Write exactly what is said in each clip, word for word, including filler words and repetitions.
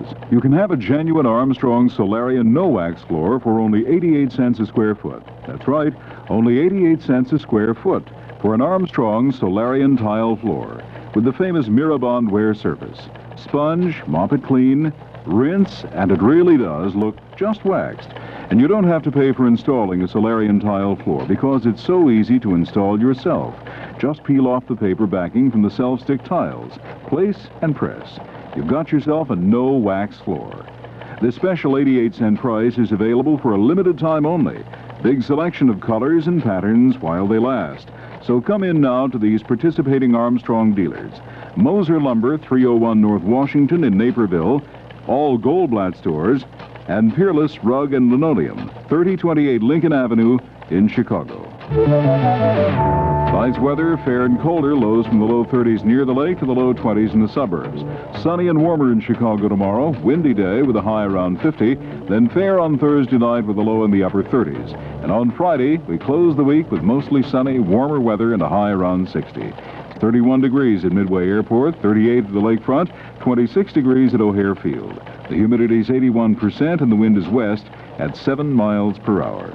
floors. You can have a genuine Armstrong Solarian no-wax floor for only eighty-eight cents a square foot. That's right, only eighty-eight cents a square foot for an Armstrong Solarian tile floor with the famous Mirabond wear surface. Sponge, mop it clean, rinse, and it really does look just waxed. And you don't have to pay for installing a Solarian tile floor because it's so easy to install yourself. Just peel off the paper backing from the self-stick tiles, place and press. You've got yourself a no-wax floor. This special eighty-eight cent price is available for a limited time only. Big selection of colors and patterns while they last. So come in now to these participating Armstrong dealers. Moser Lumber, three oh one North Washington in Naperville, all Goldblatt stores, and Peerless Rug and Linoleum, thirty twenty-eight Lincoln Avenue in Chicago. Tonight's weather, fair and colder, lows from the low thirties near the lake to the low twenties in the suburbs. Sunny and warmer in Chicago tomorrow, windy day with a high around fifty, then fair on Thursday night with a low in the upper thirties. And on Friday, we close the week with mostly sunny, warmer weather and a high around sixty. thirty-one degrees at Midway Airport, thirty-eight at the lakefront, twenty-six degrees at O'Hare Field. The humidity is eighty-one percent and the wind is west at seven miles per hour.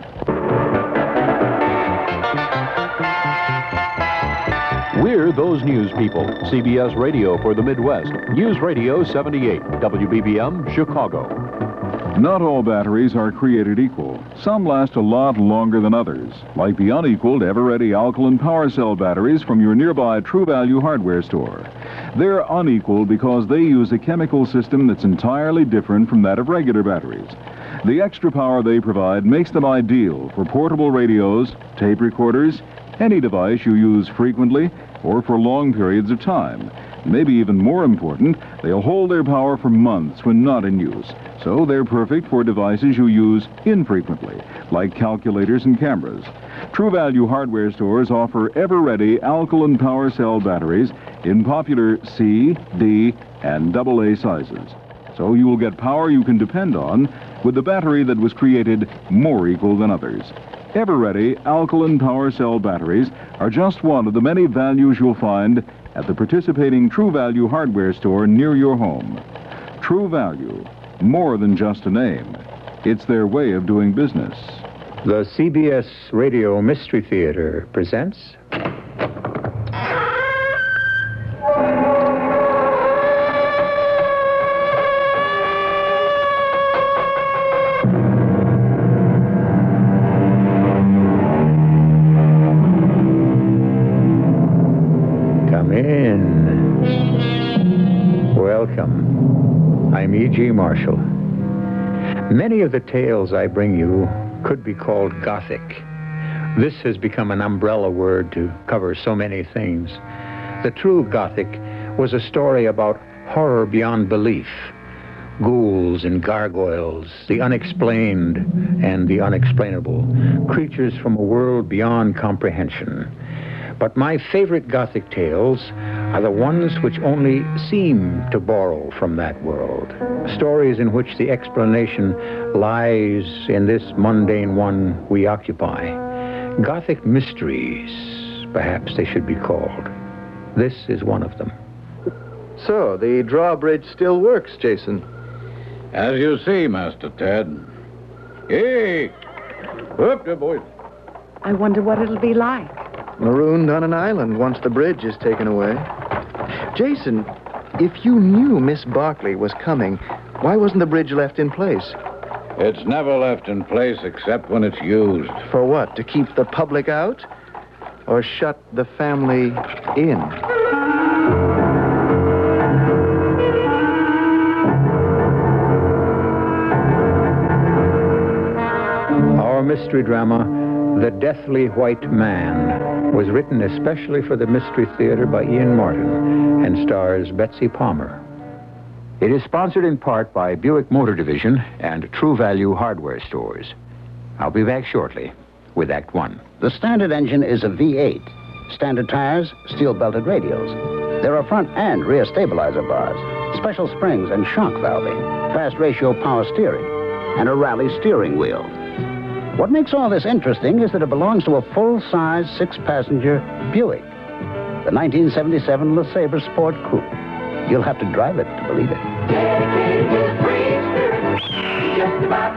We're those news people. C B S Radio for the Midwest. News Radio seventy-eight, W B B M, Chicago. Not all batteries are created equal. Some last a lot longer than others, like the unequaled Ever-Ready alkaline power cell batteries from your nearby True Value hardware store. They're unequal because they use a chemical system that's entirely different from that of regular batteries. The extra power they provide makes them ideal for portable radios, tape recorders, any device you use frequently or for long periods of time. Maybe even more important, they'll hold their power for months when not in use. So they're perfect for devices you use infrequently, like calculators and cameras. True Value hardware stores offer Ever-Ready alkaline power cell batteries in popular C, D, and double A sizes. So you will get power you can depend on with the battery that was created more equal than others. Ever-Ready alkaline power cell batteries are just one of the many values you'll find at the participating True Value hardware store near your home. True Value, more than just a name. It's their way of doing business. The C B S Radio Mystery Theater presents... Come in. Welcome. I'm E G. Marshall. Many of the tales I bring you could be called Gothic. This has become an umbrella word to cover so many things. The true Gothic was a story about horror beyond belief. Ghouls and gargoyles, the unexplained and the unexplainable, creatures from a world beyond comprehension. But my favorite Gothic tales are the ones which only seem to borrow from that world. Stories in which the explanation lies in this mundane one we occupy. Gothic mysteries, perhaps they should be called. This is one of them. So, the drawbridge still works, Jason. As you see, Master Ted. Hey! Up there, boys. I wonder what it'll be like. Marooned on an island once the bridge is taken away. Jason, if you knew Miss Barkley was coming, why wasn't the bridge left in place? It's never left in place except when it's used. For what? To keep the public out? Or shut the family in? Our mystery drama, The Deathly White Man, was written especially for the Mystery Theater by Ian Martin and stars Betsy Palmer. It is sponsored in part by Buick Motor Division and True Value hardware stores. I'll be back shortly with Act One. The standard engine is a V eight. Standard tires, steel-belted radials. There are front and rear stabilizer bars, special springs and shock valving, fast ratio power steering, and a rally steering wheel. What makes all this interesting is that it belongs to a full-size, six-passenger Buick, the nineteen seventy-seven LeSabre Sport Coupe. You'll have to drive it to believe it. just about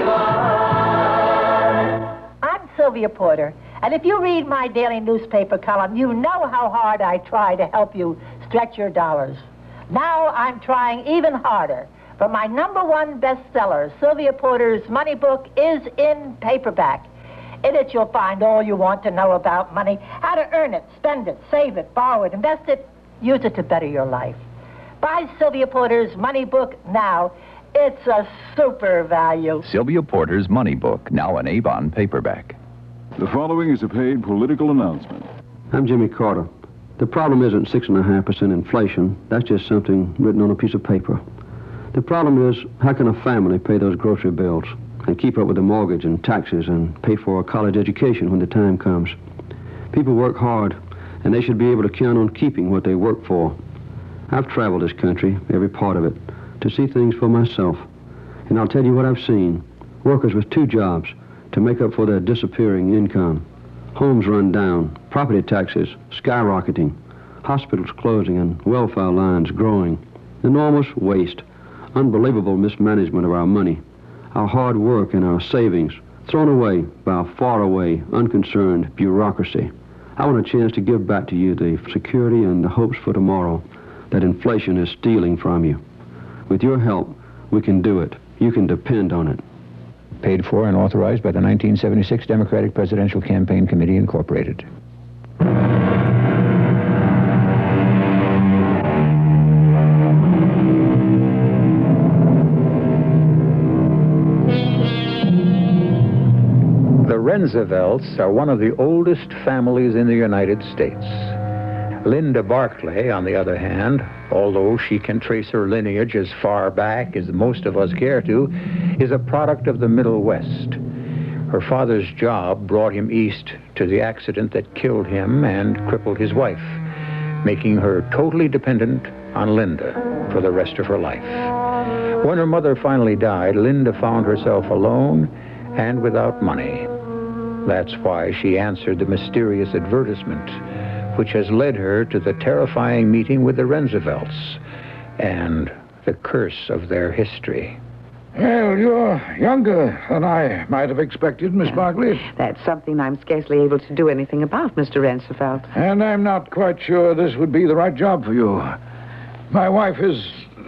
everyone. I'm Sylvia Porter, and if you read my daily newspaper column, you know how hard I try to help you stretch your dollars. Now I'm trying even harder. For my number one bestseller, Sylvia Porter's Money Book, is in paperback. In it, you'll find all you want to know about money, how to earn it, spend it, save it, borrow it, invest it, use it to better your life. Buy Sylvia Porter's Money Book now. It's a super value. Sylvia Porter's Money Book, now an Avon paperback. The following is a paid political announcement. I'm Jimmy Carter. The problem isn't six point five percent inflation. That's just something written on a piece of paper. The problem is, how can a family pay those grocery bills and keep up with the mortgage and taxes and pay for a college education when the time comes? People work hard, and they should be able to count on keeping what they work for. I've traveled this country, every part of it, to see things for myself. And I'll tell you what I've seen. Workers with two jobs to make up for their disappearing income. Homes run down, property taxes skyrocketing, hospitals closing, and welfare lines growing. Enormous waste, unbelievable mismanagement of our money, our hard work and our savings thrown away by a faraway, unconcerned bureaucracy. I want a chance to give back to you the security and the hopes for tomorrow that inflation is stealing from you. With your help, we can do it. You can depend on it. Paid for and authorized by the nineteen seventy-six Democratic Presidential Campaign Committee, Incorporated. The Roosevelts are one of the oldest families in the United States. Linda Barclay, on the other hand, although she can trace her lineage as far back as most of us care to, is a product of the Middle West. Her father's job brought him east to the accident that killed him and crippled his wife, making her totally dependent on Linda for the rest of her life. When her mother finally died, Linda found herself alone and without money. That's why she answered the mysterious advertisement, which has led her to the terrifying meeting with the Roosevelts and the curse of their history. Well, you're younger than I might have expected, Miss Barclay. That's something I'm scarcely able to do anything about, Mister Roosevelt. And I'm not quite sure this would be the right job for you. My wife is,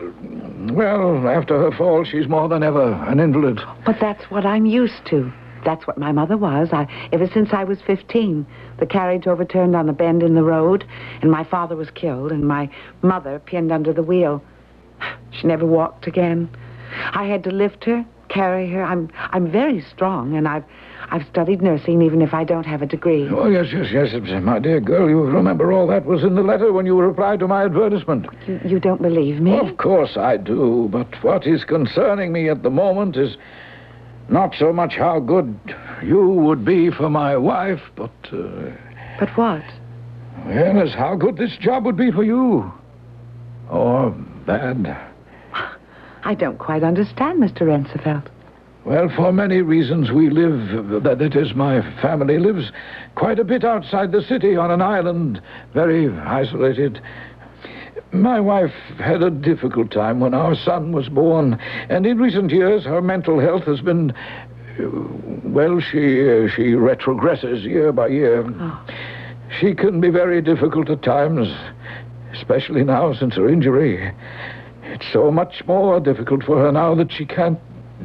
well, after her fall, she's more than ever an invalid. But that's what I'm used to. That's what my mother was. I, ever since I was fifteen, the carriage overturned on a bend in the road, and my father was killed, and my mother pinned under the wheel. She never walked again. I had to lift her, carry her. I'm I'm very strong, and I've I've studied nursing, even if I don't have a degree. Oh, yes, yes, yes, my dear girl. You remember all that was in the letter when you replied to my advertisement. You, you don't believe me? Of course I do, but what is concerning me at the moment is not so much how good you would be for my wife, but... Uh, but what? Well, as how good this job would be for you. Or bad. I don't quite understand, Mister Roosevelt. Well, for many reasons, we live, that it is, my family lives quite a bit outside the city on an island, very isolated. My wife had a difficult time when our son was born, and in recent years her mental health has been, well, she uh, she retrogresses year by year. Oh. She can be very difficult at times, especially now since her injury. It's so much more difficult for her now that she can't...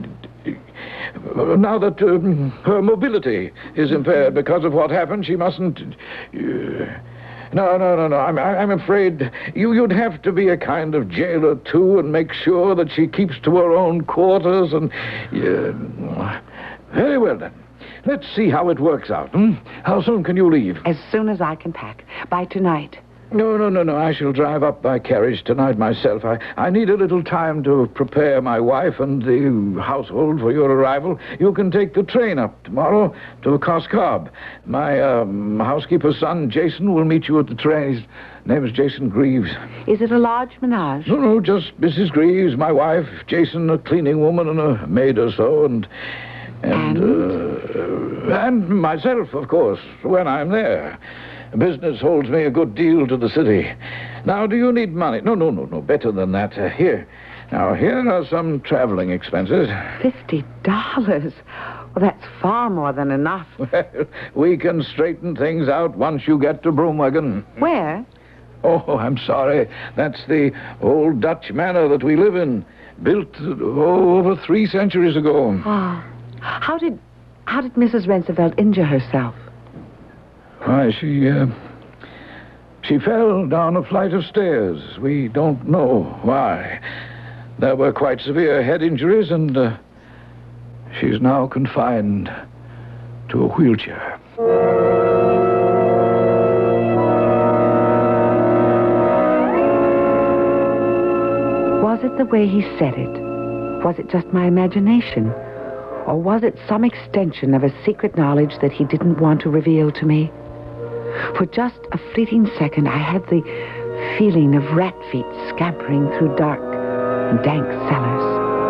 Now that um, her mobility is impaired because of what happened, she mustn't... Uh, no, no, no, no. I'm, I'm afraid you, you'd have to be a kind of jailer, too, and make sure that she keeps to her own quarters and... Uh, very well, then. Let's see how it works out. Hmm? How soon can you leave? As soon as I can pack. By tonight. No, no, no, no. I shall drive up by carriage tonight myself. I, I need a little time to prepare my wife and the household for your arrival. You can take the train up tomorrow to Coscob. My um, housekeeper's son, Jason, will meet you at the train. His name is Jason Greaves. Is it a large menage? No, no, just Missus Greaves, my wife, Jason, a cleaning woman, and a maid or so, and... And, and? Uh, and myself, of course, when I'm there. Business holds me a good deal to the city. Now, do you need money? No, no, no, no. Better than that. Uh, here. Now, here are some traveling expenses. Fifty dollars? Well, that's far more than enough. Well, we can straighten things out once you get to Broomwagon. Where? Oh, I'm sorry. That's the old Dutch manor that we live in. Built, oh, over three centuries ago. Oh. How did... How did Missus Roosevelt injure herself? Why, she, uh... She fell down a flight of stairs. We don't know why. There were quite severe head injuries, and uh, she's now confined to a wheelchair. Was it the way he said it? Was it just my imagination? Or was it some extension of a secret knowledge that he didn't want to reveal to me? For just a fleeting second, I had the feeling of rat feet scampering through dark and dank cellars.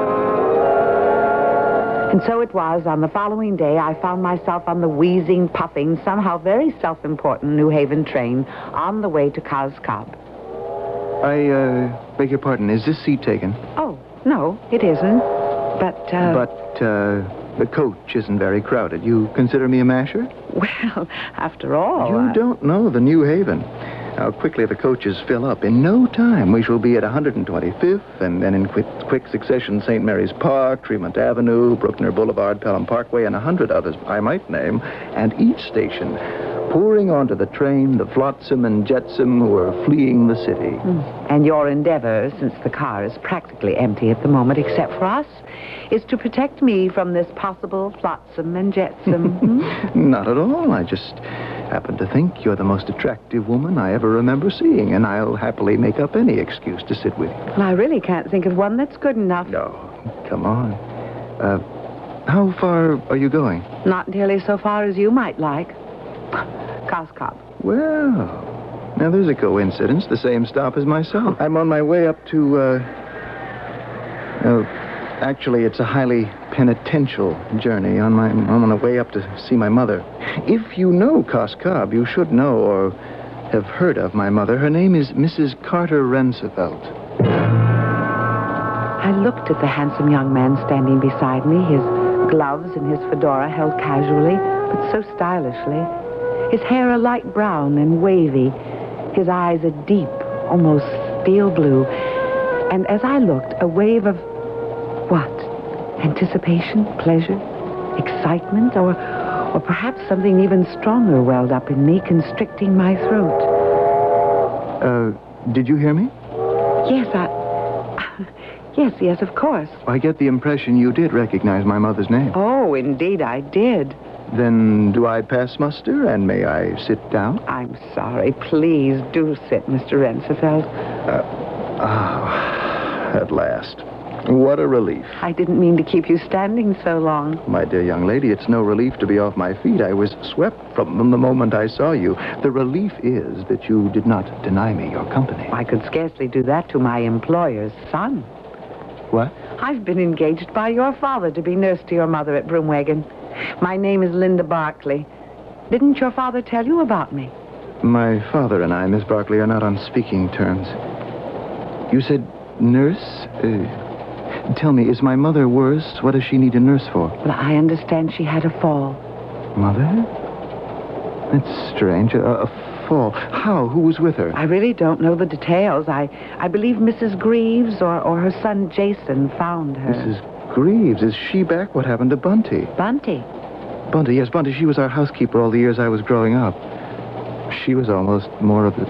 And so it was, on the following day, I found myself on the wheezing, puffing, somehow very self-important New Haven train on the way to Cos Cob. I, uh, beg your pardon, is this seat taken? Oh, no, it isn't. But, uh... But, uh... the coach isn't very crowded. You consider me a masher? Well, after all... You I... don't know the New Haven. How quickly the coaches fill up. In no time, we shall be at one hundred twenty-fifth, and then in quick, quick succession, Saint Mary's Park, Tremont Avenue, Bruckner Boulevard, Pelham Parkway, and a hundred others I might name. And each station, pouring onto the train, the flotsam and jetsam who are fleeing the city. Mm. And your endeavor, since the car is practically empty at the moment, except for us, is to protect me from this possible flotsam and jetsam. hmm? Not at all. I just happen to think you're the most attractive woman I ever remember seeing, and I'll happily make up any excuse to sit with you. Well, I really can't think of one that's good enough. No, come on. Uh, how far are you going? Not nearly so far as you might like. Cos Cob. Well, now there's a coincidence. The same stop as myself. I'm on my way up to, uh... uh actually, it's a highly penitential journey. On my, I'm on the way up to see my mother. If you know Cos Cob, you should know or have heard of my mother. Her name is Missus Carter Roosevelt. I looked at the handsome young man standing beside me, his gloves and his fedora held casually, but so stylishly. His hair a light brown and wavy, his eyes a deep, almost steel blue. And as I looked, a wave of what? Anticipation, pleasure, excitement, or, or perhaps something even stronger welled up in me, constricting my throat. Uh, did you hear me? Yes, I... Yes, yes, of course. I get the impression you did recognize my mother's name. Oh, indeed I did. Then do I pass muster, and may I sit down? I'm sorry. Please do sit, Mister Roosevelt. Uh, ah, at last. What a relief. I didn't mean to keep you standing so long. My dear young lady, it's no relief to be off my feet. I was swept from them the moment I saw you. The relief is that you did not deny me your company. I could scarcely do that to my employer's son. What? I've been engaged by your father to be nurse to your mother at Broomwagon. My name is Linda Barclay. Didn't your father tell you about me? My father and I, Miss Barclay, are not on speaking terms. You said nurse? Uh... Tell me, is my mother worse? What does she need a nurse for? Well, I understand she had a fall. Mother? That's strange. A, a fall. How? Who was with her? I really don't know the details. I, I believe Missus Greaves or, or her son Jason found her. Missus Greaves? Is she back? What happened to Bunty? Bunty? Bunty, yes, Bunty. She was our housekeeper all the years I was growing up. She was almost more of a...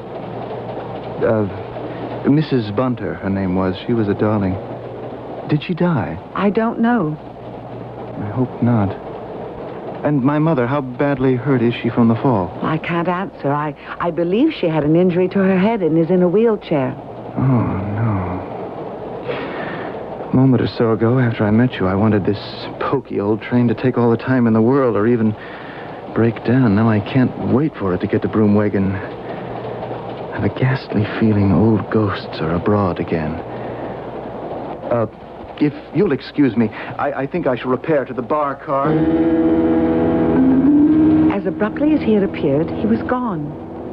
Uh, Missus Bunter, her name was. She was a darling. Did she die? I don't know. I hope not. And my mother, how badly hurt is she from the fall? I can't answer. I, I believe she had an injury to her head and is in a wheelchair. Oh, no. A moment or so ago, after I met you, I wanted this poky old train to take all the time in the world or even break down. Now I can't wait for it to get to Broomwagon. I have a ghastly feeling old ghosts are abroad again. Uh... If you'll excuse me, I, I think I shall repair to the bar car. As abruptly as he had appeared, he was gone.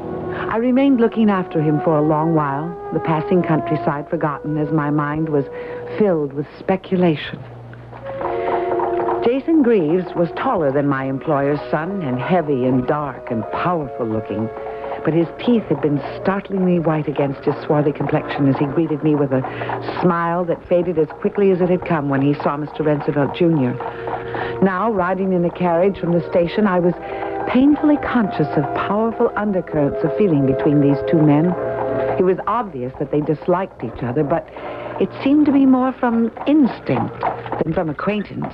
I remained looking after him for a long while, the passing countryside forgotten as my mind was filled with speculation. Jason Greaves was taller than my employer's son and heavy and dark and powerful looking, but his teeth had been startlingly white against his swarthy complexion as he greeted me with a smile that faded as quickly as it had come when he saw Mister Roosevelt Junior Now, riding in a carriage from the station, I was painfully conscious of powerful undercurrents of feeling between these two men. It was obvious that they disliked each other, but it seemed to be more from instinct than from acquaintance.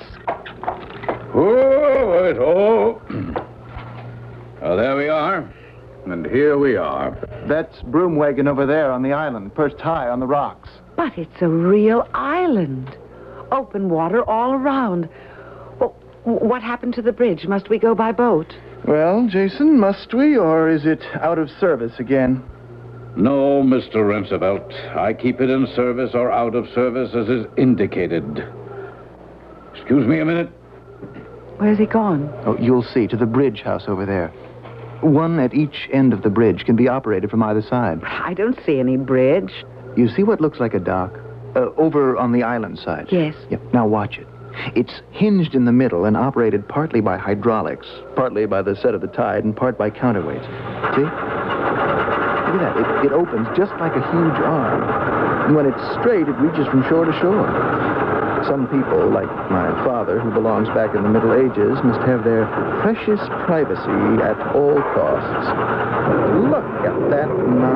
Oh, right, oh. Well, there we are. And here we are. That's Broom Wagon over there on the island, perched high on the rocks. But it's a real island. Open water all around. Well, what happened to the bridge? Must we go by boat? Well, Jason, must we, or is it out of service again? No, Mister Roosevelt. I keep it in service or out of service as is indicated. Excuse me a minute. Where's he gone? Oh, you'll see, to the bridge house over there. One at each end of the bridge can be operated from either side. I don't see any bridge. You see what looks like a dock? Uh, over on the island side. Yes. Yep. Now watch it. It's hinged in the middle and operated partly by hydraulics, partly by the set of the tide, and part by counterweights. See? Look at that. It, it opens just like a huge arm. And when it's straight, it reaches from shore to shore. Some people, like my father, who belongs back in the Middle Ages, must have their precious privacy at all costs. Look at that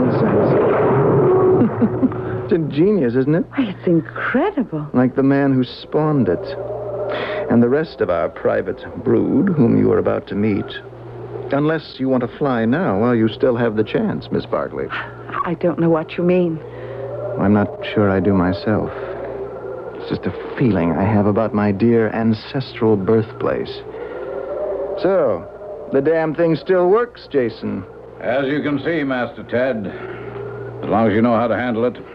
nonsense. It's ingenious, isn't it? Why, it's incredible. Like the man who spawned it. And the rest of our private brood, whom you are about to meet. Unless you want to fly now while you still have the chance, Miss Barkley. I don't know what you mean. I'm not sure I do myself. It's just a feeling I have about my dear ancestral birthplace. So, the damn thing still works, Jason. As you can see, Master Ted. As long as you know how to handle it.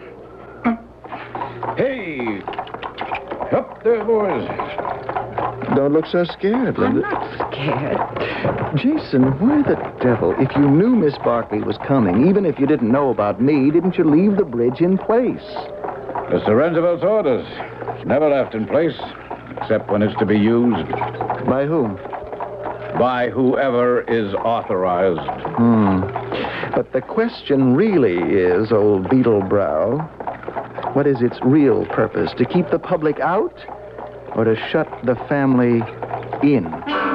Hey! Up there, boys. Don't look so scared, Linda. I'm not scared. Jason, why the devil, if you knew Miss Barkley was coming, even if you didn't know about me, didn't you leave the bridge in place? Mister Roosevelt's orders. It's never left in place, except when it's to be used. By whom? By whoever is authorized. Hmm. But the question really is, old Beetlebrow, what is its real purpose? To keep the public out, or to shut the family in?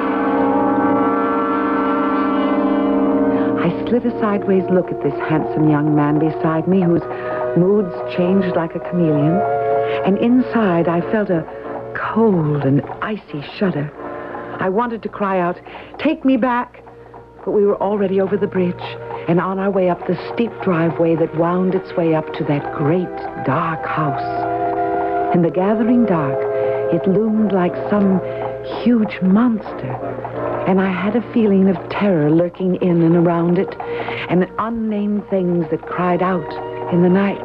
I slid a sideways look at this handsome young man beside me whose moods changed like a chameleon, and inside I felt a cold and icy shudder. I wanted to cry out, "Take me back!" But we were already over the bridge and on our way up the steep driveway that wound its way up to that great dark house. In the gathering dark, it loomed like some huge monster, and I had a feeling of terror lurking in and around it, and unnamed things that cried out in the night.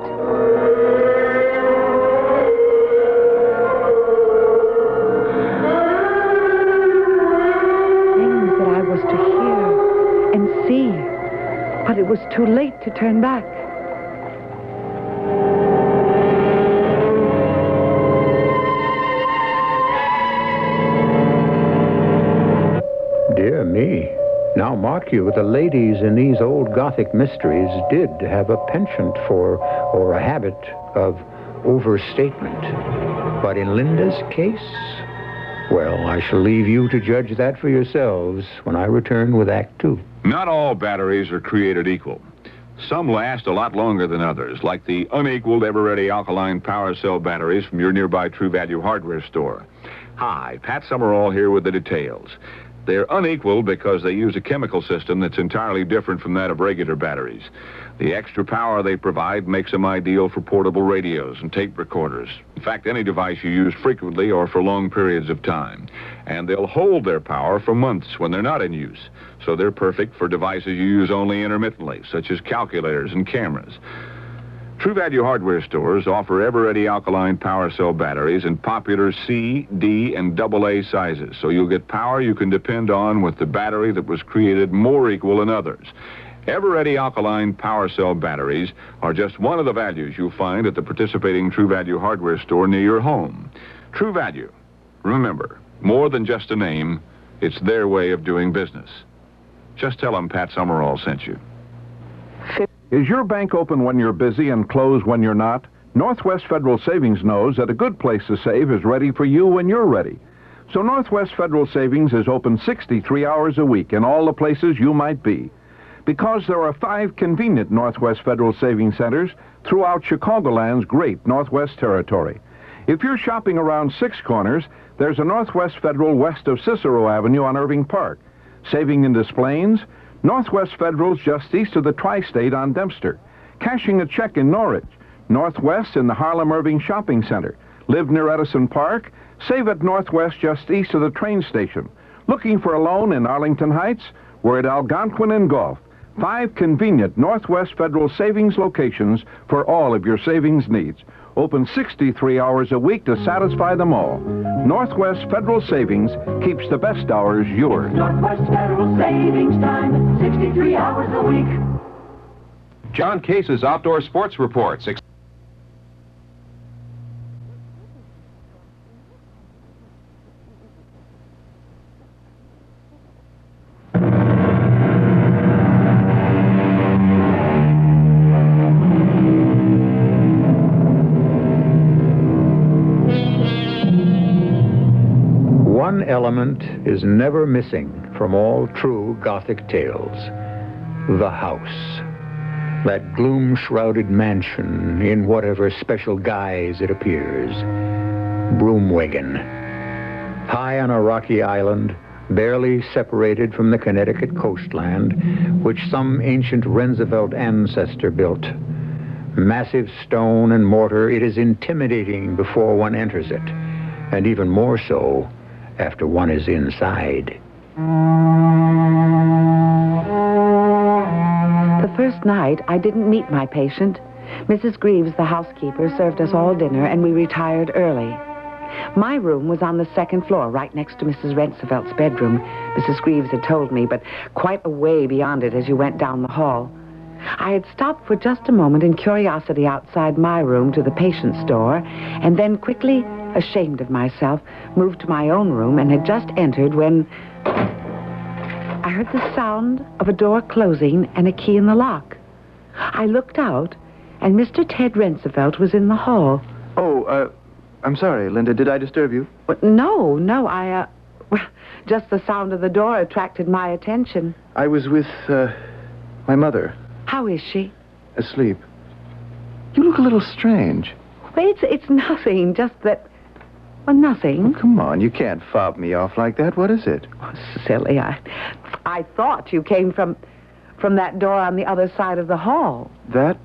Things that I was to hear and see, but it was too late to turn back. Dear me. Now, mark you, the ladies in these old Gothic mysteries did have a penchant for, or a habit of, overstatement. But in Linda's case, well, I shall leave you to judge that for yourselves when I return with Act Two. Not all batteries are created equal. Some last a lot longer than others, like the unequaled ever-ready alkaline power cell batteries from your nearby True Value hardware store. Hi, Pat Summerall here with the details. They're unequal because they use a chemical system that's entirely different from that of regular batteries. The extra power they provide makes them ideal for portable radios and tape recorders. In fact, any device you use frequently or for long periods of time. And they'll hold their power for months when they're not in use. So they're perfect for devices you use only intermittently, such as calculators and cameras. True Value hardware stores offer ever-ready alkaline power cell batteries in popular C, D, and double A sizes, so you'll get power you can depend on with the battery that was created more equal than others. Ever-ready alkaline power cell batteries are just one of the values you'll find at the participating True Value hardware store near your home. True Value. Remember, more than just a name, it's their way of doing business. Just tell them Pat Summerall sent you. Is your bank open when you're busy and closed when you're not? Northwest Federal Savings knows that a good place to save is ready for you when you're ready. So Northwest Federal Savings is open sixty-three hours a week in all the places you might be. Because there are five convenient Northwest Federal Savings Centers throughout Chicagoland's great Northwest Territory. If you're shopping around Six Corners, there's a Northwest Federal west of Cicero Avenue on Irving Park. Saving in Des Plaines, Northwest Federal's just east of the Tri-State on Dempster. Cashing a check in Norwich, Northwest in the Harlem Irving Shopping Center. Live near Edison Park? Save at Northwest just east of the train station. Looking for a loan in Arlington Heights? We're at Algonquin and Gulf. Five convenient Northwest Federal Savings locations for all of your savings needs. Open sixty-three hours a week to satisfy them all. Northwest Federal Savings keeps the best hours yours. Northwest Federal Savings Time, sixty-three hours a week. John Case's Outdoor Sports Reports. One element is never missing from all true Gothic tales: the house. That gloom-shrouded mansion in whatever special guise it appears. Broomwagon. High on a rocky island, barely separated from the Connecticut coastland, which some ancient Roosevelt ancestor built. Massive stone and mortar, it is intimidating before one enters it, and even more so after one is inside. The first night, I didn't meet my patient. Missus Greaves, the housekeeper, served us all dinner, and we retired early. My room was on the second floor, right next to Missus Rensefeldt's bedroom. Missus Greaves had told me, but quite a way beyond it as you went down the hall. I had stopped for just a moment in curiosity outside my room to the patient's door, and then quickly, ashamed of myself, moved to my own room and had just entered when I heard the sound of a door closing and a key in the lock. I looked out, and Mister Ted Rensefeldt was in the hall. Oh, uh, I'm sorry, Linda. Did I disturb you? But no, no, I, uh, well, just the sound of the door attracted my attention. I was with, uh, my mother. How is she? Asleep. You look a little strange. Well, it's, it's nothing, just that, well, nothing. Oh, come on, you can't fob me off like that. What is it? Oh, silly, I, I thought you came from, from that door on the other side of the hall. That?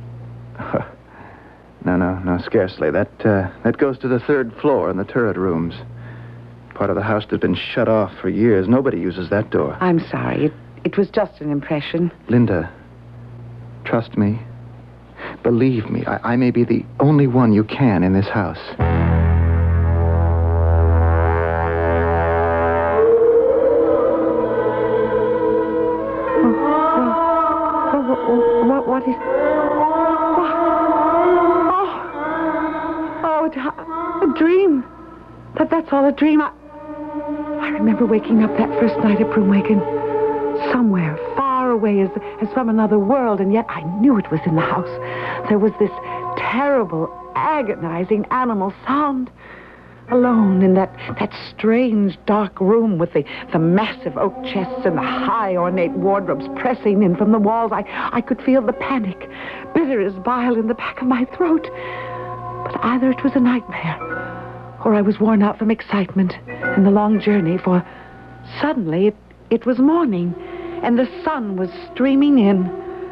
No, no, no, scarcely. That, uh, that goes to the third floor in the turret rooms. Part of the house that's been shut off for years. Nobody uses that door. I'm sorry. It, it was just an impression. Linda, trust me. Believe me, I, I may be the only one you can in this house. Oh, oh, oh, what, what is... A dream. That that's all a dream. I, I remember waking up that first night at Broomwagon, somewhere far away as, as from another world, and yet I knew it was in the house. There was this terrible, agonizing animal sound. Alone in that, that strange, dark room with the, the massive oak chests and the high, ornate wardrobes pressing in from the walls, I, I could feel the panic, bitter as bile in the back of my throat. But either it was a nightmare, or I was worn out from excitement and the long journey, for suddenly it, it was morning, and the sun was streaming in.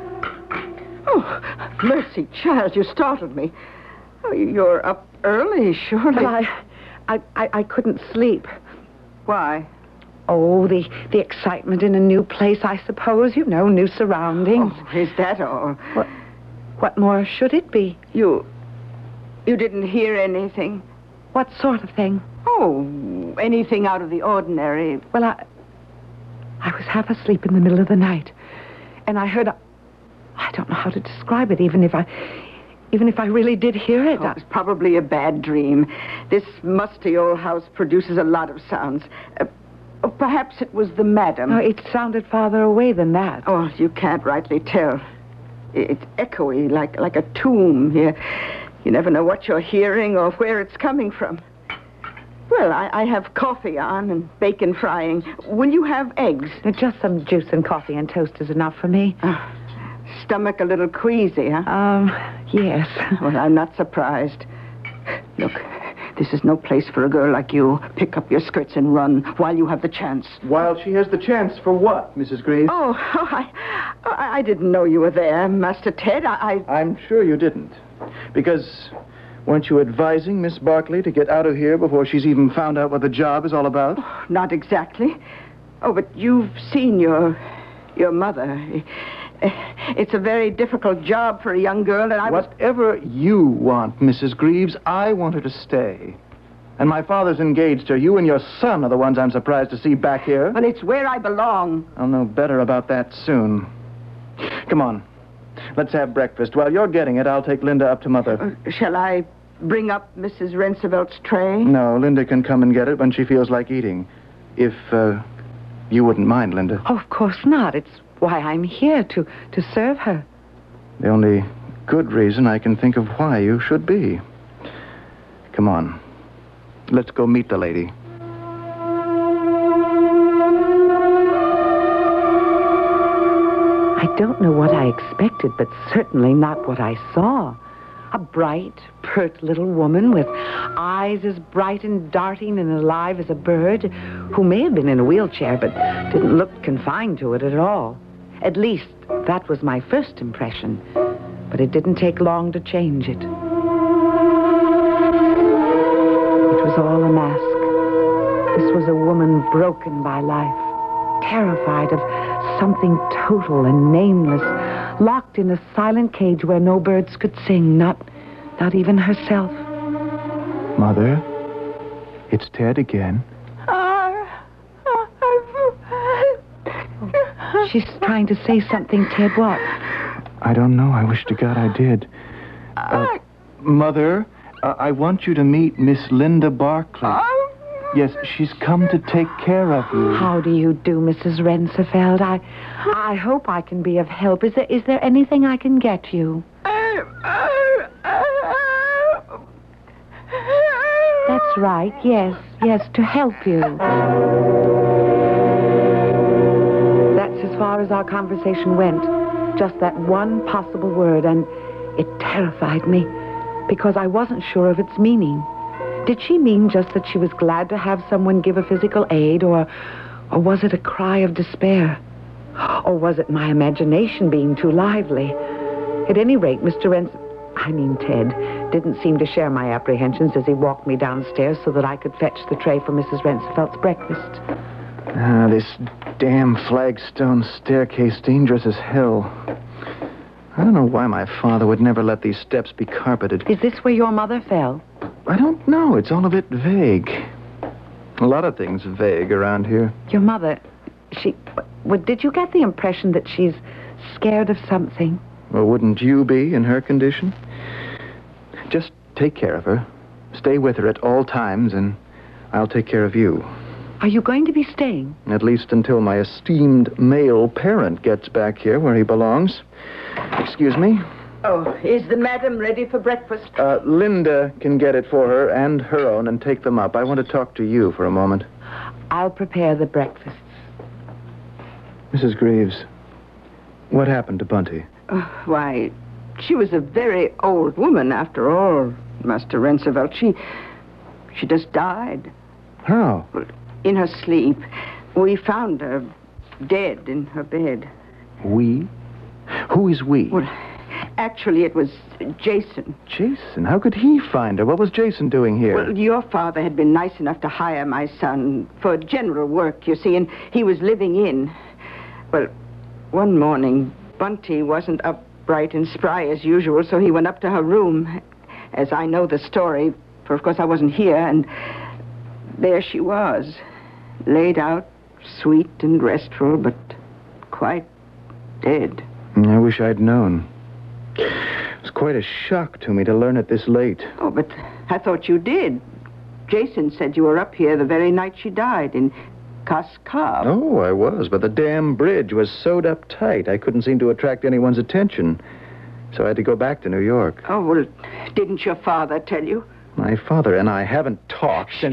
Oh, mercy, child, you startled me. Oh, you're up early, surely. But I, I, I, I couldn't sleep. Why? Oh, the, the excitement in a new place, I suppose. You know, new surroundings. Oh, is that all? What, what more should it be? You... You didn't hear anything? What sort of thing? Oh, anything out of the ordinary. Well, I... I was half asleep in the middle of the night, and I heard a... I don't know how to describe it, even if I... Even if I really did hear it. Oh, it was probably a bad dream. This musty old house produces a lot of sounds. Uh, oh, perhaps it was the madam. No, it sounded farther away than that. Oh, you can't rightly tell. It's echoey, like, like a tomb here. You never know what you're hearing or where it's coming from. Well, I, I have coffee on and bacon frying. Will you have eggs? Just some juice and coffee and toast is enough for me. Oh, stomach a little queasy, huh? Um, yes. Well, I'm not surprised. Look, this is no place for a girl like you. Pick up your skirts and run while you have the chance. While she has the chance for what, Missus Greaves? Oh, I, I didn't know you were there, Master Ted. I, I... I'm sure you didn't. Because weren't you advising Miss Barkley to get out of here before she's even found out what the job is all about? Oh, not exactly. Oh, but you've seen your... your mother. It's a very difficult job for a young girl, and I was... Whatever you want, Missus Greaves, I want her to stay. And my father's engaged her. You and your son are the ones I'm surprised to see back here. But it's where I belong. I'll know better about that soon. Come on. Let's have breakfast. While you're getting it, I'll take Linda up to Mother. Uh, shall I bring up Missus Rensevelt's tray? No, Linda can come and get it when she feels like eating. If, uh, you wouldn't mind, Linda. Oh, of course not. It's why I'm here, to, to serve her. The only good reason I can think of why you should be. Come on. Let's go meet the lady. I don't know what I expected, but certainly not what I saw. A bright, pert little woman with eyes as bright and darting and alive as a bird, who may have been in a wheelchair, but didn't look confined to it at all. At least, that was my first impression. But it didn't take long to change it. It was all a mask. This was a woman broken by life, terrified of something total and nameless, locked in a silent cage where no birds could sing, not, not even herself. Mother, it's Ted again. She's trying to say something, Ted. What? I don't know. I wish to God I did. Uh, Mother, uh, I want you to meet Miss Linda Barkley. Yes, she's come to take care of you. How do you do, Missus Rensefeld? I, I hope I can be of help. Is there, is there anything I can get you? That's right. Yes, yes, to help you. As far as our conversation went, just that one possible word, and it terrified me because I wasn't sure of its meaning. Did she mean just that she was glad to have someone give a physical aid, or, or was it a cry of despair? Or was it my imagination being too lively? At any rate, Mister Rens... I mean Ted, didn't seem to share my apprehensions as he walked me downstairs so that I could fetch the tray for Missus Rensefeld's breakfast. Ah, this damn flagstone staircase, dangerous as hell. I don't know why my father would never let these steps be carpeted. Is this where your mother fell? I don't know. It's all a bit vague. A lot of things vague around here. Your mother, she... Well, did you get the impression that she's scared of something? Well, wouldn't you be in her condition? Just take care of her. Stay with her at all times, and I'll take care of you. Are you going to be staying? At least until my esteemed male parent gets back here where he belongs. Excuse me? Oh, is the madam ready for breakfast? Uh, Linda can get it for her and her own and take them up. I want to talk to you for a moment. I'll prepare the breakfasts. Missus Greaves, what happened to Bunty? Uh, why, she was a very old woman after all, Master Rensevelt. She, she just died. How? In her sleep. We found her dead in her bed. We? Who is we? Well, actually, it was Jason. Jason? How could he find her? What was Jason doing here? Well, your father had been nice enough to hire my son for general work, you see, and he was living in. Well, one morning, Bunty wasn't up bright and spry as usual, so he went up to her room, as I know the story, for of course I wasn't here, and there she was, laid out, sweet and restful, but quite dead. I wish I'd known. It was quite a shock to me to learn it this late. Oh, but I thought you did. Jason said you were up here the very night she died in Cascade. Oh, I was, but the damn bridge was sewed up tight. I couldn't seem to attract anyone's attention. So I had to go back to New York. Oh, well, didn't your father tell you? My father and I haven't talked since...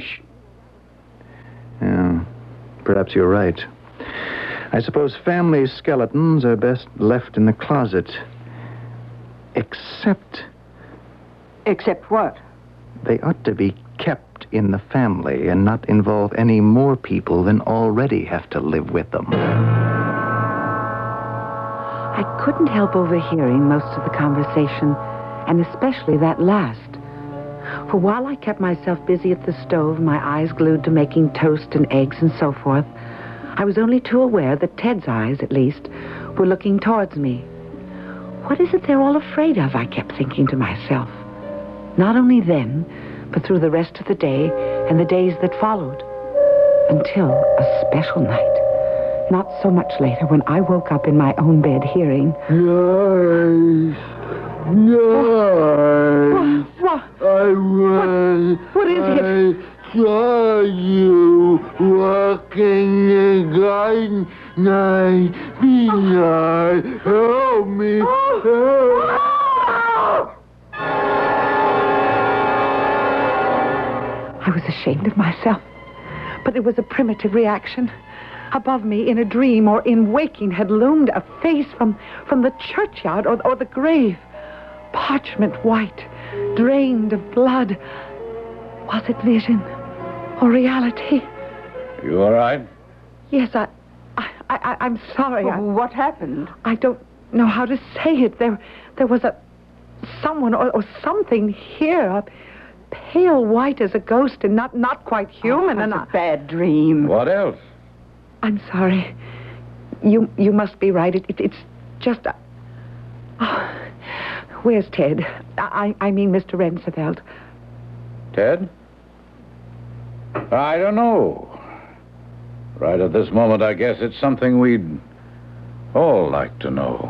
Yeah, perhaps you're right. I suppose family skeletons are best left in the closet. Except... Except what? They ought to be kept in the family and not involve any more people than already have to live with them. I couldn't help overhearing most of the conversation, and especially that last. For while I kept myself busy at the stove, my eyes glued to making toast and eggs and so forth, I was only too aware that Ted's eyes, at least, were looking towards me. What is it they're all afraid of, I kept thinking to myself. Not only then, but through the rest of the day and the days that followed. Until a special night. Not so much later, when I woke up in my own bed hearing... Yes. Yes. What? I was... What, what is I it? saw you walking the garden night. Behind. Help me. Help. I was ashamed of myself, but it was a primitive reaction. Above me, in a dream or in waking, had loomed a face from, from the churchyard or, or the grave. Parchment white, drained of blood. Was it vision or reality? You all right? Yes, I, I, I I'm sorry. Well, I, what happened? I don't know how to say it. There, there was a someone or, or something here. A, pale white as a ghost and not, not quite human. Oh, and a I... bad dream. What else? I'm sorry. You you must be right. It, it, it's just... Uh... Oh, where's Ted? I, I mean Mister Roosevelt. Ted? I don't know. Right at this moment, I guess it's something we'd all like to know.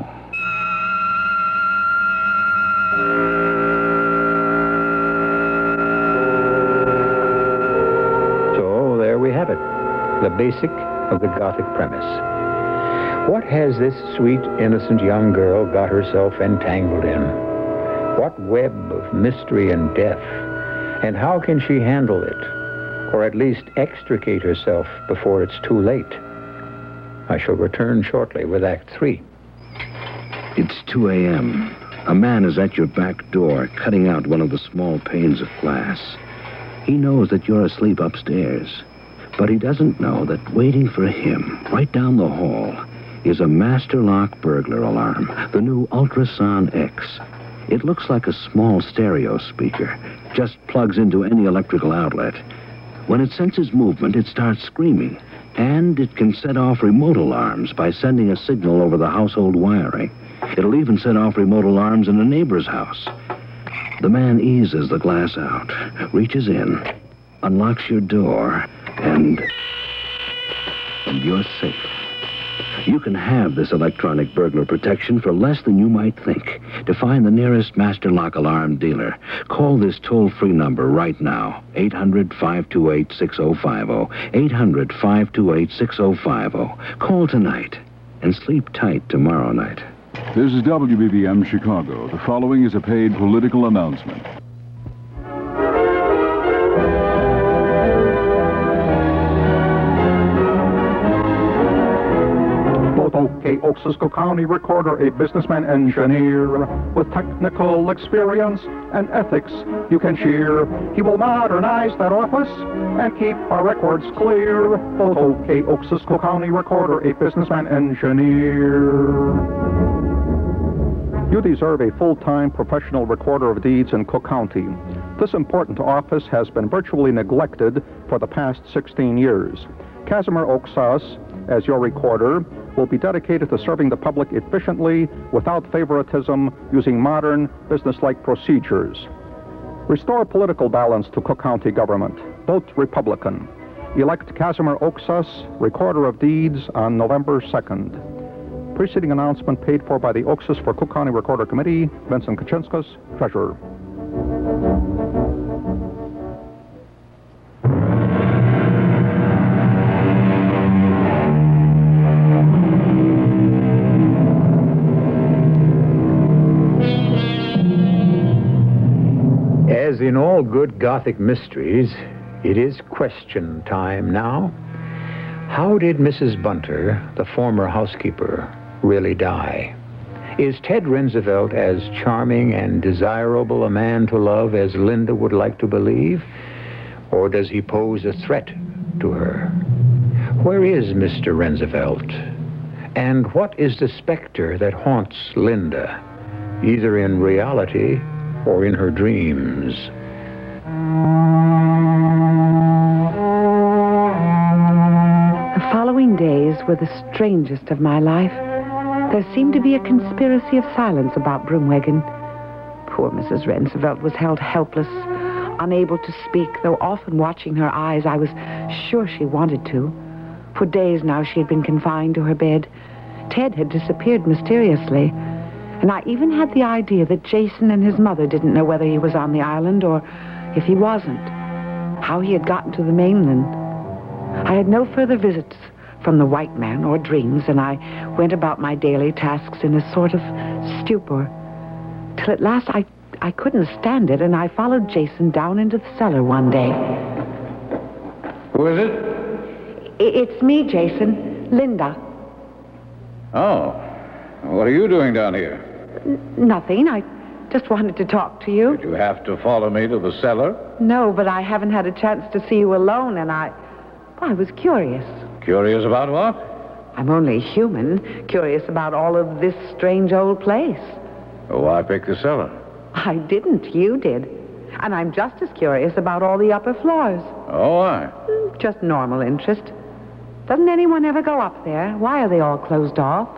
Have it, the basic of the Gothic premise. What has this sweet, innocent young girl got herself entangled in? What web of mystery and death? And how can she handle it, or at least extricate herself before it's too late? I shall return shortly with Act Three. It's two a.m. A man is at your back door, cutting out one of the small panes of glass. He knows that you're asleep upstairs. But he doesn't know that waiting for him, right down the hall, is a Master Lock burglar alarm, the new Ultrason X. It looks like a small stereo speaker, just plugs into any electrical outlet. When it senses movement, it starts screaming, and it can set off remote alarms by sending a signal over the household wiring. It'll even set off remote alarms in a neighbor's house. The man eases the glass out, reaches in, unlocks your door, and... and you're safe. You can have this electronic burglar protection for less than you might think. To find the nearest Master Lock alarm dealer, call this toll-free number right now, eight hundred, five two eight, six oh five oh, eight hundred, five two eight, six oh five oh. Call tonight and sleep tight tomorrow night. This is W B B M Chicago. The following is a paid political announcement. Okay, Oxisco County Recorder, a businessman engineer with technical experience and ethics you can cheer. He will modernize that office and keep our records clear. Okay, Oxisco County Recorder, a businessman engineer. You deserve a full-time professional recorder of deeds in Cook County. This important office has been virtually neglected for the past sixteen years. Casimir Oksas, as your recorder, will be dedicated to serving the public efficiently, without favoritism, using modern, business-like procedures. Restore political balance to Cook County government. Vote Republican. Elect Casimir Oksas, Recorder of Deeds, on November second. Preceding announcement paid for by the Oxus for Cook County Recorder Committee, Vincent Kachinskas, Treasurer. As in all good Gothic mysteries, it is question time now. How did Missus Bunter, the former housekeeper, really die? Is Ted Roosevelt as charming and desirable a man to love as Linda would like to believe? Or does he pose a threat to her? Where is Mister Roosevelt? And what is the specter that haunts Linda, either in reality or in her dreams? The following days were the strangest of my life. There seemed to be a conspiracy of silence about Broomwagon. Poor Missus Roosevelt was held helpless, unable to speak, though often watching her eyes, I was sure she wanted to. For days now she had been confined to her bed. Ted had disappeared mysteriously, and I even had the idea that Jason and his mother didn't know whether he was on the island or if he wasn't, how he had gotten to the mainland. I had no further visits from the white man or dreams, and I went about my daily tasks in a sort of stupor, till at last I, I couldn't stand it, and I followed Jason down into the cellar one day. Who is it? I- it's me, Jason. Linda. Oh. What are you doing down here? N- nothing. I just wanted to talk to you. Did you have to follow me to the cellar? No, but I haven't had a chance to see you alone, and I... Well, I was curious. Curious about what? I'm only human, curious about all of this strange old place. Oh, why pick the cellar? I didn't. You did. And I'm just as curious about all the upper floors. Oh, why? Just normal interest. Doesn't anyone ever go up there? Why are they all closed off?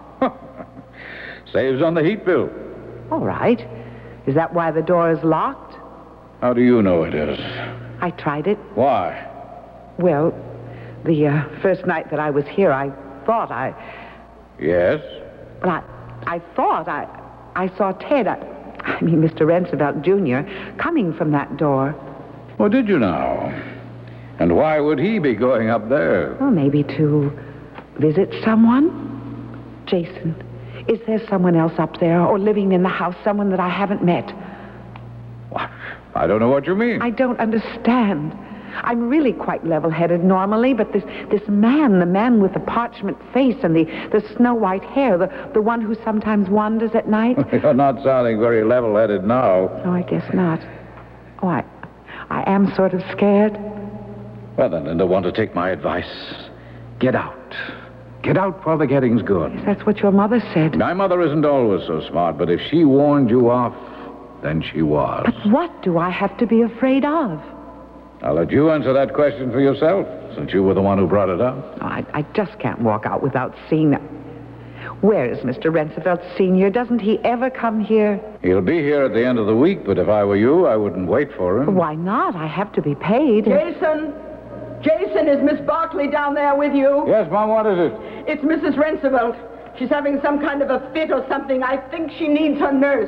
Saves on the heat bill. All right. Is that why the door is locked? How do you know it is? I tried it. Why? Well, the uh, first night that I was here, I thought I... Yes? But I, I thought I, I saw Ted, I, I mean Mister Roosevelt Junior, coming from that door. Well, did you now? And why would he be going up there? Well, maybe to visit someone? Jason, is there someone else up there or living in the house, someone that I haven't met? What? I don't know what you mean. I don't understand. I'm really quite level-headed normally, but this this man, the man with the parchment face and the, the snow-white hair, the, the one who sometimes wanders at night... You're not sounding very level-headed now. No, I guess not. Oh, I, I am sort of scared. Well, then, Linda, want to take my advice? Get out. Get out while the getting's good. That's what your mother said. My mother isn't always so smart, but if she warned you off, then she was. But what do I have to be afraid of? I'll let you answer that question for yourself, since you were the one who brought it up. Oh, I, I just can't walk out without seeing them. Where is Mister Roosevelt Senior? Doesn't he ever come here? He'll be here at the end of the week, but if I were you, I wouldn't wait for him. Why not? I have to be paid. Jason! Jason, is Miss Barkley down there with you? Yes, Mom, what is it? It's Missus Roosevelt. She's having some kind of a fit or something. I think she needs her nurse.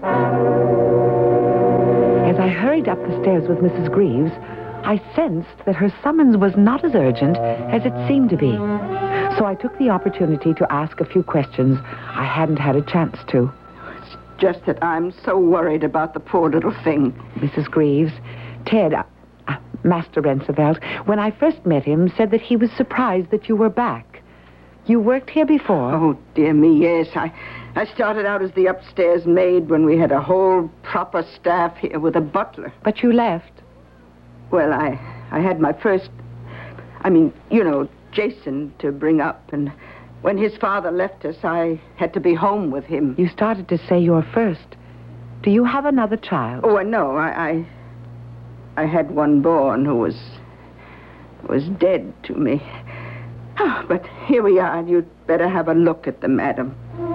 As I hurried up the stairs with Missus Greaves, I sensed that her summons was not as urgent as it seemed to be. So I took the opportunity to ask a few questions I hadn't had a chance to. It's just that I'm so worried about the poor little thing. Missus Greaves, Ted, uh, uh, Master Roosevelt, when I first met him, said that he was surprised that you were back. You worked here before? Oh, dear me, yes. I, I started out as the upstairs maid when we had a whole proper staff here with a butler. But you left? Well, I, I had my first, I mean, you know, Jason to bring up, and when his father left us, I had to be home with him. You started to say you're first. Do you have another child? Oh, no, I, I, I had one born who was, was dead to me. Oh, but here we are. You'd better have a look at the madam.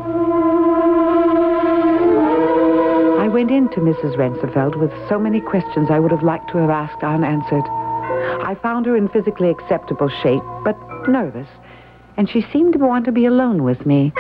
I went in to Missus Roosevelt with so many questions I would have liked to have asked unanswered. I found her in physically acceptable shape, but nervous. and she seemed to want to be alone with me.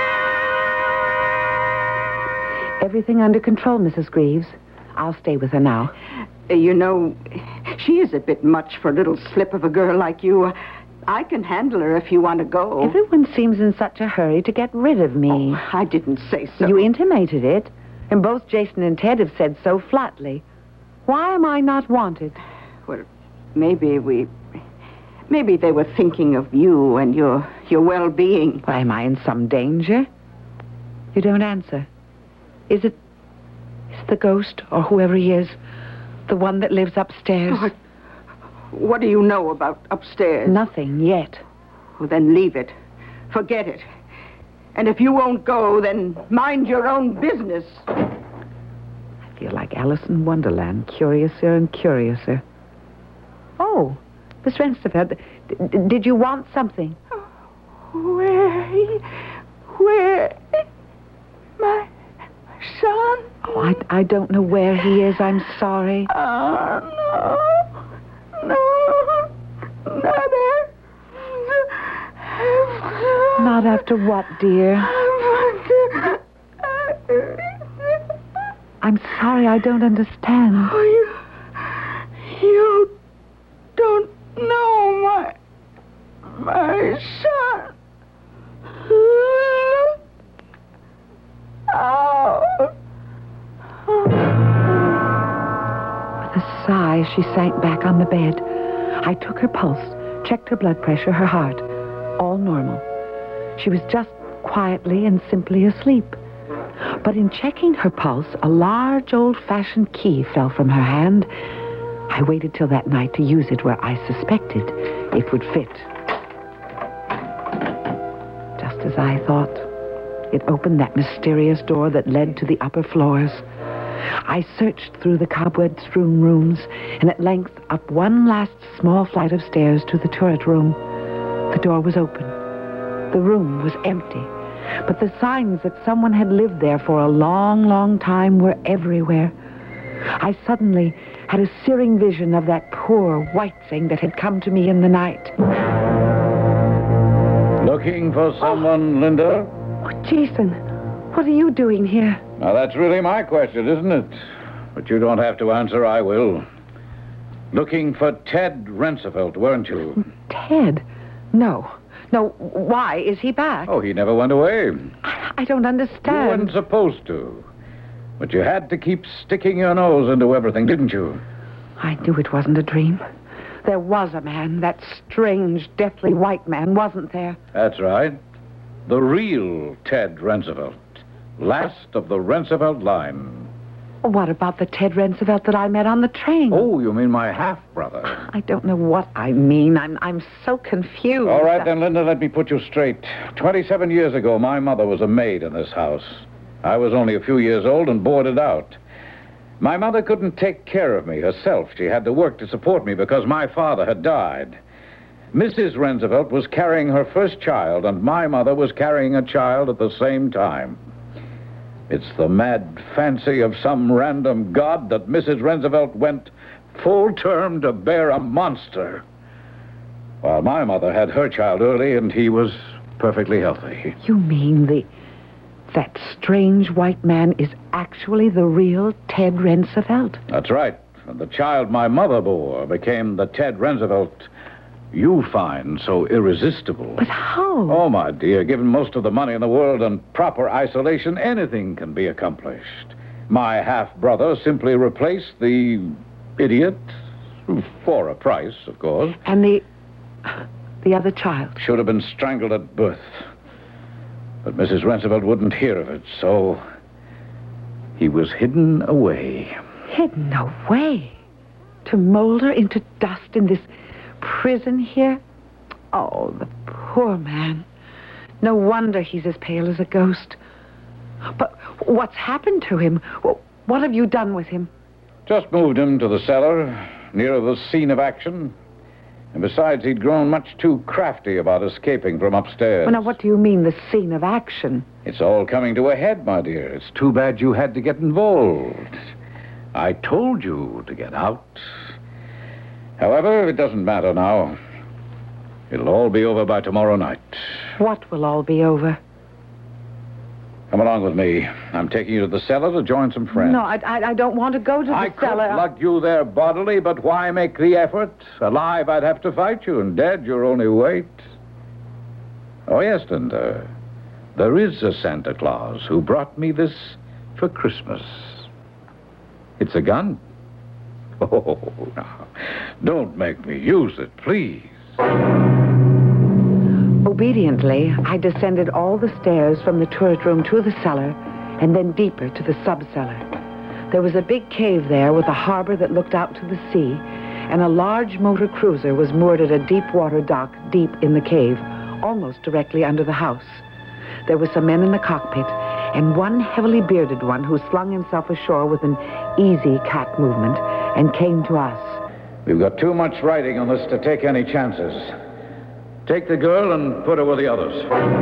Everything under control, Missus Greaves. I'll stay with her now. Uh, you know, she is a bit much for a little slip of a girl like you. I can handle her if you want to go. Everyone seems in such a hurry to get rid of me. Oh, I didn't say so. You intimated it, and both Jason and Ted have said so flatly. Why am I not wanted? Well, maybe we... Maybe they were thinking of you and your your well-being. Why, am I in some danger? You don't answer. Is it... Is it the ghost, or whoever he is, the one that lives upstairs? Oh, what do you know about upstairs? Nothing yet. Well, then leave it. Forget it. And if you won't go, then mind your own business. I feel like Alice in Wonderland, curiouser and curiouser. Oh, Miss Rensterfeld, d- d- did you want something? Where... Where... My... son? Oh, I, I don't know where he is. I'm sorry. Oh, no. No. Not after... Not after what, dear? I'm sorry, I don't understand. Oh, you... You don't know my... my son. Oh. With a sigh, she sank back on the bed. I took her pulse, checked her blood pressure, her heart. All normal. She was just quietly and simply asleep. But in checking her pulse, a large old-fashioned key fell from her hand. I waited till that night to use it where I suspected it would fit. Just as I thought, it opened that mysterious door that led to the upper floors. I searched through the cobweb-strewn rooms and at length up one last small flight of stairs to the turret room. The door was open. The room was empty, but the signs that someone had lived there for a long, long time were everywhere. I suddenly had a searing vision of that poor white thing that had come to me in the night. Looking for someone, oh. Linda? Oh, Jason, what are you doing here? Now, that's really my question, isn't it? But you don't have to answer, I will. Looking for Ted Renserfeld, weren't you? Ted? No. No, why? Is he back? Oh, he never went away. I don't understand. You weren't supposed to. But you had to keep sticking your nose into everything, didn't you? I knew it wasn't a dream. There was a man, that strange, deathly white man, wasn't there? That's right. The real Ted Renserfeld. Last of the Renserfeld line. What about the Ted Renserfeld that I met on the train? Oh, you mean my half-brother? I don't know what I mean. I'm I'm so confused. All right, then, Linda, let me put you straight. Twenty-seven years ago, my mother was a maid in this house. I was only a few years old and boarded out. My mother couldn't take care of me herself. She had to work to support me because my father had died. Missus Renserfeld was carrying her first child, and my mother was carrying a child at the same time. It's the mad fancy of some random god that Missus Renserfeld went full term to bear a monster. While my mother had her child early, and he was perfectly healthy. You mean the... that strange white man is actually the real Ted Renserfeld? That's right. And the child my mother bore became the Ted Renserfeld you find so irresistible. But how? Oh, my dear, given most of the money in the world and proper isolation, anything can be accomplished. My half-brother simply replaced the idiot, for a price, of course. And the... the other child? Should have been strangled at birth. But Missus Renserfeld wouldn't hear of it, so he was hidden away. Hidden away? To molder into dust in this prison here? Oh, the poor man. No wonder he's as pale as a ghost. But what's happened to him? What have you done with him? Just moved him to the cellar, nearer the scene of action. And besides, he'd grown much too crafty about escaping from upstairs. Well, now, what do you mean, the scene of action? It's all coming to a head, my dear. It's too bad you had to get involved. I told you to get out. However, it doesn't matter now. It'll all be over by tomorrow night. What will all be over? Come along with me. I'm taking you to the cellar to join some friends. No, I, I, I don't want to go to the I cellar. could lug you there bodily, but why make the effort? Alive, I'd have to fight you, and dead, you're only weight. Oh, yes, Linda. There is a Santa Claus who brought me this for Christmas. It's a gun. Oh, now, don't make me use it, please. Obediently, I descended all the stairs from the turret room to the cellar, and then deeper to the sub-cellar. There was a big cave there with a harbor that looked out to the sea, and a large motor cruiser was moored at a deep-water dock deep in the cave, almost directly under the house. There were some men in the cockpit, and one heavily bearded one who slung himself ashore with an easy cat movement and came to us. We've got too much writing on this to take any chances. Take the girl and put her with the others.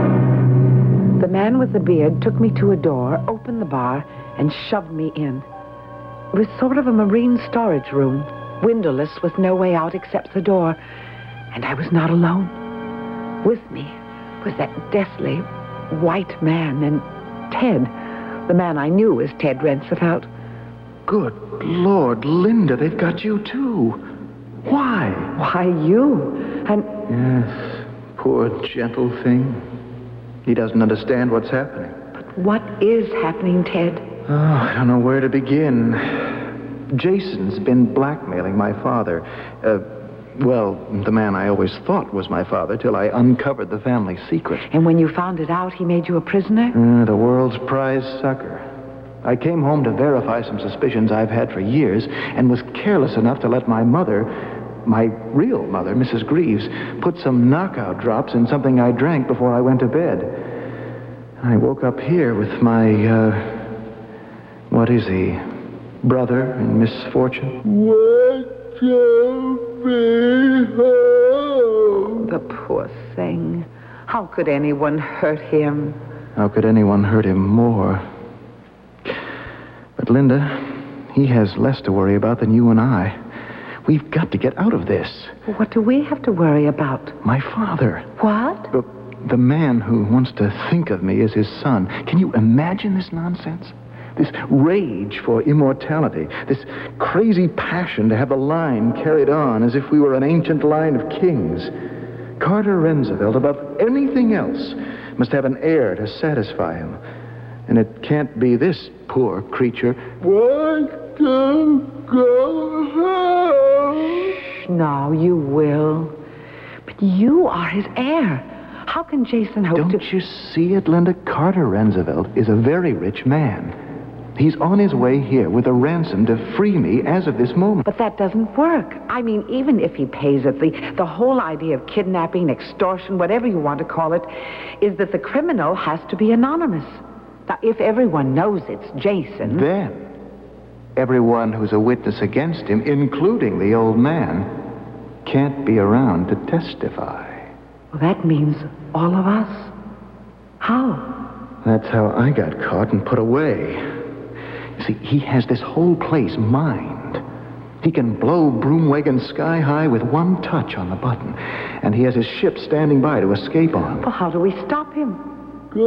The man with the beard took me to a door, opened the bar, and shoved me in. It was sort of a marine storage room, windowless with no way out except the door, and I was not alone. With me was that deathly white man and Ted, the man I knew as Ted Rensevout. Good Lord, Linda, they've got you too. Why? Why you? And... Yes, poor gentle thing. He doesn't understand what's happening. But what is happening, Ted? Oh, I don't know where to begin. Jason's been blackmailing my father. Uh, well, the man I always thought was my father till I uncovered the family secret. And when you found it out, he made you a prisoner? Uh, the world's prize sucker. I came home to verify some suspicions I've had for years and was careless enough to let my mother, my real mother, Missus Greaves, put some knockout drops in something I drank before I went to bed. I woke up here with my, uh, what is he, brother in misfortune. What shall be home? The poor thing. How could anyone hurt him? How could anyone hurt him more? But, Linda, he has less to worry about than you and I. We've got to get out of this. What do we have to worry about? My father. What? The, the man who wants to think of me as his son. Can you imagine this nonsense? This rage for immortality. This crazy passion to have the line carried on as if we were an ancient line of kings. Carter Rensevout, above anything else, must have an heir to satisfy him. And it can't be this poor creature. Want to go home? Shh, now you will. But you are his heir. How can Jason hope Don't to... Don't you see it, Linda? Carter Rensevout is a very rich man. He's on his way here with a ransom to free me as of this moment. But that doesn't work. I mean, even if he pays it, the, the whole idea of kidnapping, extortion, whatever you want to call it, is that the criminal has to be anonymous. Now, if everyone knows it's Jason... Then, everyone who's a witness against him, including the old man, can't be around to testify. Well, that means all of us. How? That's how I got caught and put away. You see, he has this whole place mined. He can blow Broomwagon sky high with one touch on the button, and he has his ship standing by to escape on. Well, how do we stop him? Go,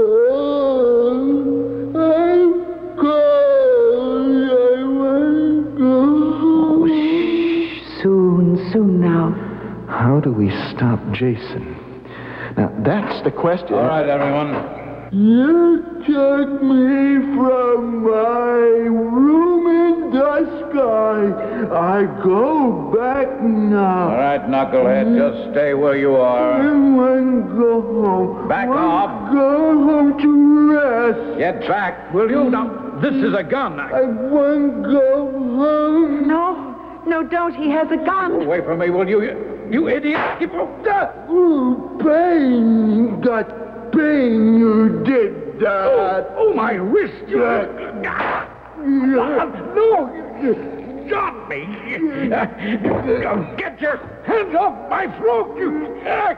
I'm going, I want to go. Oh, shh, soon, soon now. How do we stop Jason? Now, that's the question. All right, everyone. You took me from my room in the sky. I go back now. All right, knucklehead, just stay where you are. I want to go home. Back off. Go home to rest. Get back, will you? Now, this is a gun. I want to go home. No, no, don't. He has a gun. Away from me, will you? You, you idiot. Keep off. Ooh, pain. Got pain, you did that. Oh, oh my wrist. You... Yeah. No, you shot me. Get your hands off my throat, you...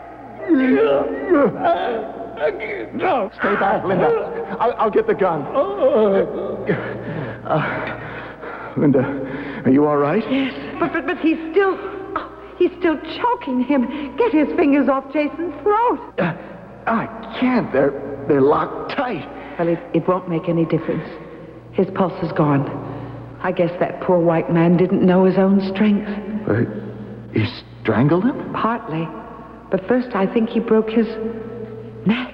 No. Stay back, Linda. I'll, I'll get the gun. Uh, Linda, are you all right? Yes, but, but, but he's still... Oh, he's still choking him. Get his fingers off Jason's throat. Uh, I can't. They're, they're locked tight. Well, it, it won't make any difference. His pulse is gone. I guess that poor white man didn't know his own strength. Uh, he strangled him? Partly. But first, I think he broke his neck.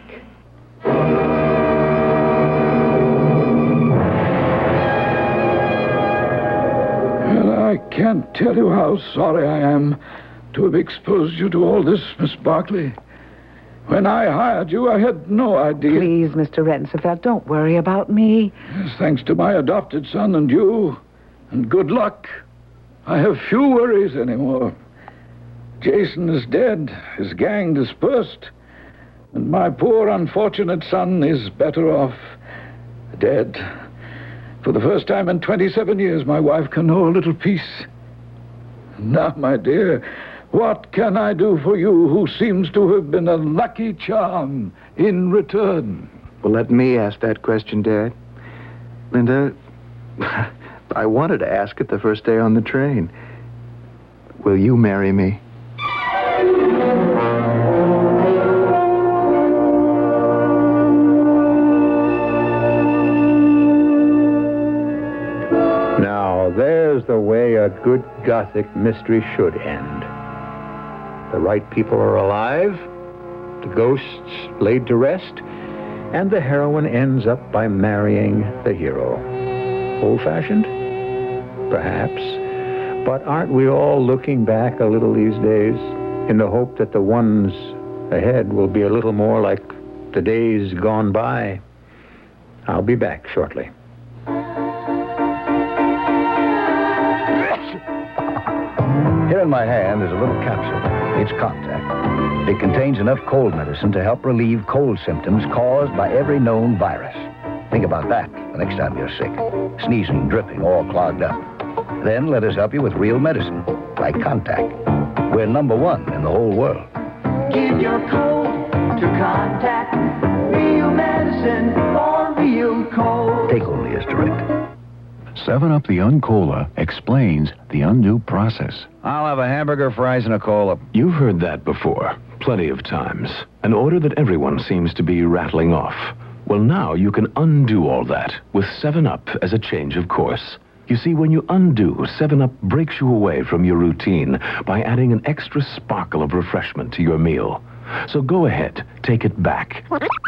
Well, I can't tell you how sorry I am to have exposed you to all this, Miss Barkley. When I hired you, I had no idea. Please, Mister Rensenfeld, don't worry about me. Yes, thanks to my adopted son and you, and good luck, I have few worries anymore. Jason is dead, his gang dispersed, and my poor unfortunate son is better off dead. For the first time in twenty-seven years, my wife can know a little peace. Now, my dear, what can I do for you who seems to have been a lucky charm in return? Well, let me ask that question, Dad. Linda, I wanted to ask it the first day on the train. Will you marry me? Now, there's the way a good Gothic mystery should end. The right people are alive, the ghosts laid to rest, and the heroine ends up by marrying the hero. Old-fashioned? Perhaps. But aren't we all looking back a little these days in the hope that the ones ahead will be a little more like the days gone by? I'll be back shortly. Here in my hand is a little capsule. It's Contact. It contains enough cold medicine to help relieve cold symptoms caused by every known virus. Think about that the next time you're sick. Sneezing, dripping, all clogged up. Then let us help you with real medicine, like Contact. We're number one in the whole world. Give your cold to Contact. Real medicine for real cold. Take only as directed. seven up the Uncola explains the undo process. I'll have a hamburger, fries, and a cola. You've heard that before, plenty of times. An order that everyone seems to be rattling off. Well, now you can undo all that with seven up as a change of course. You see, when you undo, seven up breaks you away from your routine by adding an extra sparkle of refreshment to your meal. So go ahead, take it back,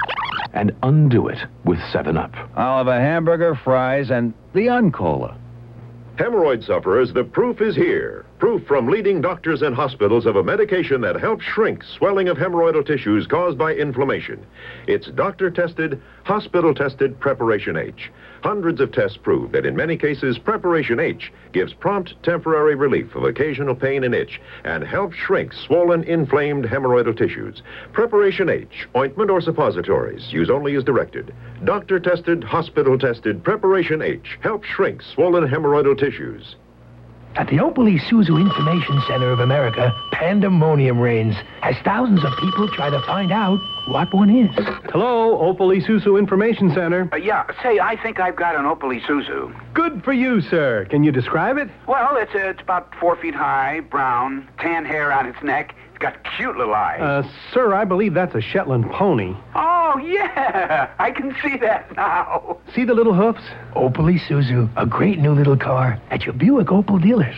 and undo it with seven up. I'll have a hamburger, fries, and the Uncola. Hemorrhoid sufferers, the proof is here. Proof from leading doctors and hospitals of a medication that helps shrink swelling of hemorrhoidal tissues caused by inflammation. It's doctor-tested, hospital-tested Preparation H. Hundreds of tests prove that in many cases, Preparation H gives prompt temporary relief of occasional pain and itch and helps shrink swollen, inflamed hemorrhoidal tissues. Preparation H, ointment or suppositories, use only as directed. Doctor-tested, hospital-tested Preparation H helps shrink swollen hemorrhoidal tissues. At the Opal Isuzu Information Center of America, pandemonium reigns as thousands of people try to find out what one is. Hello, Opal Isuzu Information Center. Uh, yeah, say, I think I've got an Opal Isuzu. Good for you, sir. Can you describe it? Well, it's, uh, it's about four feet high, brown, tan hair on its neck. It's got cute little eyes. Uh, sir, I believe that's a Shetland pony. Oh, yeah, I can see that now. See the little hoofs? Opal Isuzu, a great new little car at your Buick Opal dealers.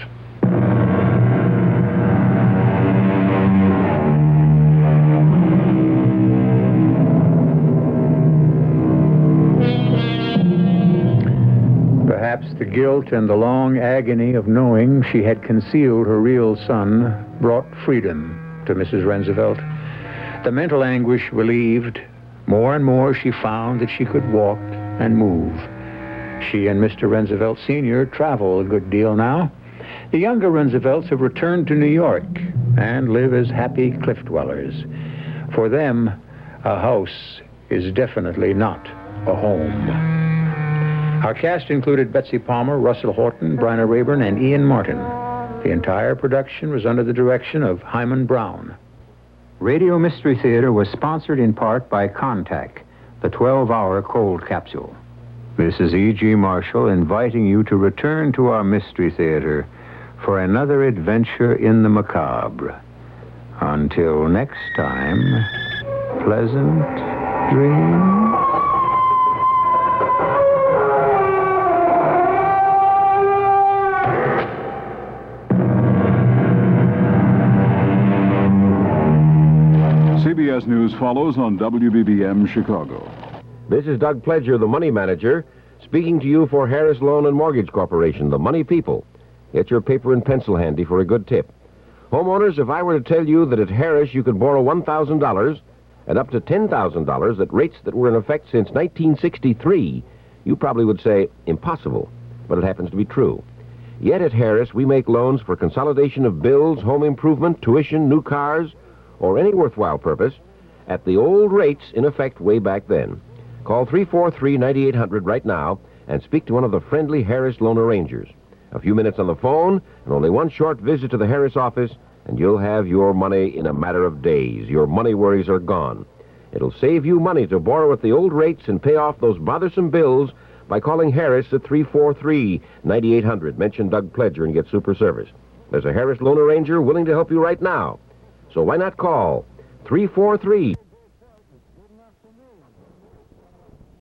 Perhaps the guilt and the long agony of knowing she had concealed her real son brought freedom to Missus Rensenfeld. The mental anguish relieved, more and more she found that she could walk and move. She and Mister Rensenfeld Senior travel a good deal now. The younger Rensenfelds have returned to New York and live as happy cliff dwellers. For them, a house is definitely not a home. Our cast included Betsy Palmer, Russell Horton, Bryna Rayburn, and Ian Martin. The entire production was under the direction of Hyman Brown. Radio Mystery Theater was sponsored in part by Contact, the twelve-hour cold capsule. This is E G. Marshall inviting you to return to our Mystery Theater for another adventure in the macabre. Until next time, pleasant dreams. C B S News follows on W B B M Chicago. This is Doug Pledger, the money manager, speaking to you for Harris Loan and Mortgage Corporation, the money people. Get your paper and pencil handy for a good tip. Homeowners, if I were to tell you that at Harris you could borrow one thousand dollars and up to ten thousand dollars at rates that were in effect since nineteen sixty-three, you probably would say impossible, but it happens to be true. Yet at Harris, we make loans for consolidation of bills, home improvement, tuition, new cars, or any worthwhile purpose at the old rates in effect way back then. Call three four three, nine eight hundred right now and speak to one of the friendly Harris loan arrangers. A few minutes on the phone and only one short visit to the Harris office, and you'll have your money in a matter of days. Your money worries are gone. It'll save you money to borrow at the old rates and pay off those bothersome bills by calling Harris at three four three, nine eight hundred. Mention Doug Pledger and get super service. There's a Harris loan arranger willing to help you right now. So why not call three four three...